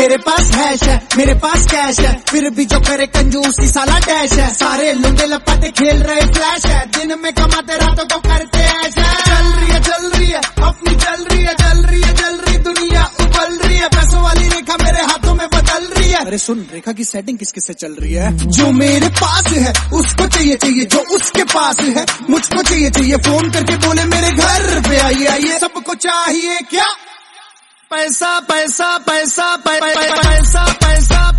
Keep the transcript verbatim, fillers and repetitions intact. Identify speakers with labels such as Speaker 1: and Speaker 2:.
Speaker 1: तेरे पास हैश है, मेरे पास कैश है, फिर भी जो करे कंजूसी साला डैश है। सारे लुंडे लपाटे खेल रहे फ्लैश है, दिन में कमाते रातों को करते ऐसा। चल रही है चल रही है अपनी चल रही है, चल रही है चल रही दुनिया उबल रही है, पैसों वाली रेखा मेरे हाथों में बदल रही है। अरे सुन, रेखा की सेटिंग किस किस से चल रही है? जो मेरे पास है उसको चाहिए चाहिए जो उसके पास है, मुझको चाहिए चाहिए फोन करके बोले मेरे घर पे आइए आइए। सबको चाहिए क्या? पैसा पैसा पैसा पैसा पैसा पैसा